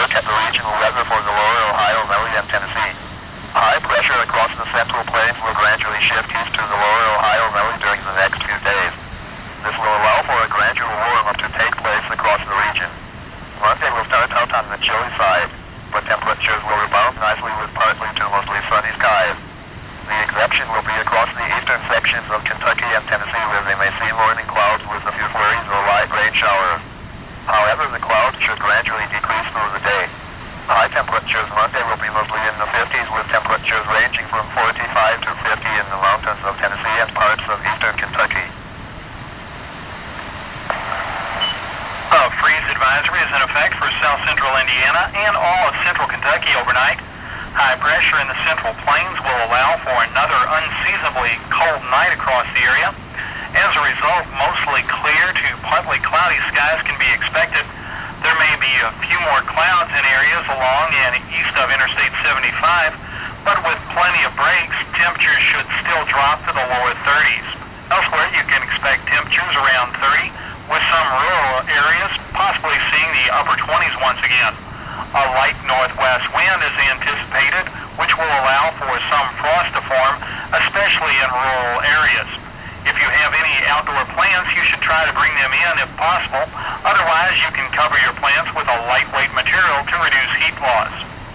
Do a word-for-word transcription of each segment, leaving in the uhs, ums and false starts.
look at the regional weather for the lower Ohio Valley and Tennessee. High pressure across the central plains will gradually shift east to the lower Ohio Valley during the next few days. This will allow for a gradual warm-up to take place across the region. Monday will start out on the chilly side, but temperatures will rebound nicely with partly to mostly sunny skies. The exception will be across the eastern sections of Kentucky and Tennessee, where they may see morning clouds with a few flurries or light rain showers. However, the clouds should gradually decrease through the day. High temperatures Monday will be mostly in the fifties, with temperatures ranging from forty-five to fifty in the mountains of Tennessee and parts of eastern Kentucky. A freeze advisory is in effect for south central Indiana and all of central Kentucky overnight. High pressure in the central plains will allow for another unseasonably cold night across the area. As a result, mostly clear to partly cloudy skies can be expected. There may be a few more clouds in areas along and east of Interstate seventy-five, but with plenty of breaks, temperatures should still drop to the lower thirties. Elsewhere, you can expect temperatures around thirty, with some rural areas possibly seeing the upper twenties once again. A light northwest wind is anticipated, which will allow for some frost to form, especially in rural areas. If you have any outdoor plants, you should try to bring them in if possible. Otherwise, you can cover your plants with a lightweight material to reduce heat loss.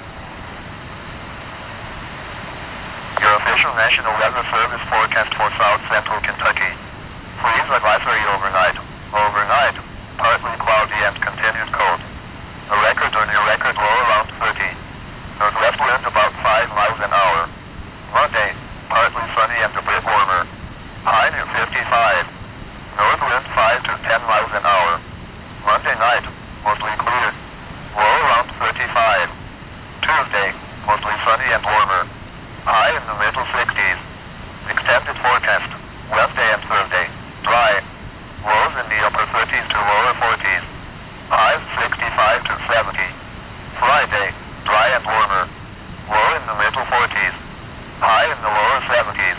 Your official National Weather Service forecast for south central Kentucky. Freeze advisory overnight. Overnight, partly cloudy and continued cold. A record or near record low around thirty. Northwest wind about five miles an hour. Monday, partly sunny and a bit warmer. High near fifty-five. North wind five to ten miles an hour. Monday night, mostly clear. Low around thirty-five. Tuesday, mostly sunny and warmer. High in the middle sixties. Extended forecast, Wednesday and Thursday, dry. Lows in the upper thirties to lower forties. Highs sixty-five to seventy. Friday, dry and warmer. Low in the middle forties. High in the lower seventies.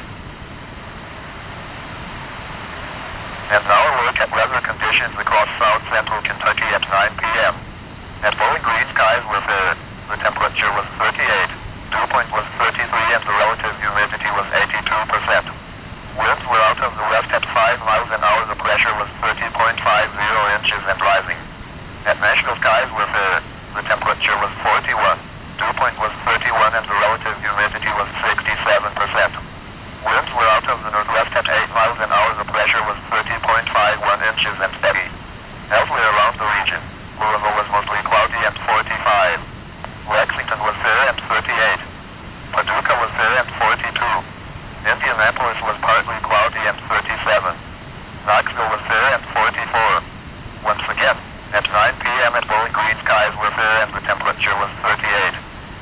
And now a look at weather conditions across south central Kentucky at nine p m At Bowling Green, skies were fair. The temperature was thirty-eight. Dew point was thirty-three and the relative humidity was eighty-two percent. Winds were out of the west at five miles an hour. The pressure was thirty point five zero inches and rising. At Nashville, skies were fair. The temperature was forty-one. Dew point was thirty-one and the relative humidity was sixty-seven percent. Winds were out of the northwest at eight miles an hour. The pressure was thirty point five one inches and steady. Elsewhere around the region, Louisville was mostly cloudy and forty-five. Lexington was fair and thirty-eight. Paducah was fair and forty-two. Indianapolis was partly cloudy and thirty-seven. Knoxville was fair and forty-four. Once again, at nine p m at Bowling Green, skies were fair and the temperature was thirty-eight.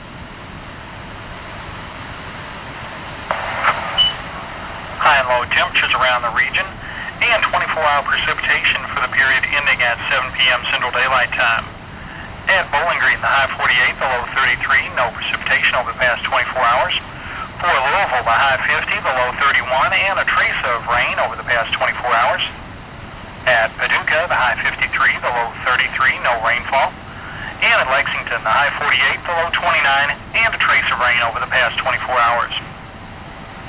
High and low temperatures around the region, and twenty-four hour precipitation for the period ending at seven p m Central Daylight Time. At Bowling Green, the high forty-eight, the low thirty-three, no precipitation over the past twenty-four hours. For Louisville, the high fifty, the low thirty-one, and a trace of rain over the past twenty-four hours. At Paducah, the high fifty-three, the low thirty-three, no rainfall. And at Lexington, the high forty-eight, the low twenty-nine, and a trace of rain over the past twenty-four hours.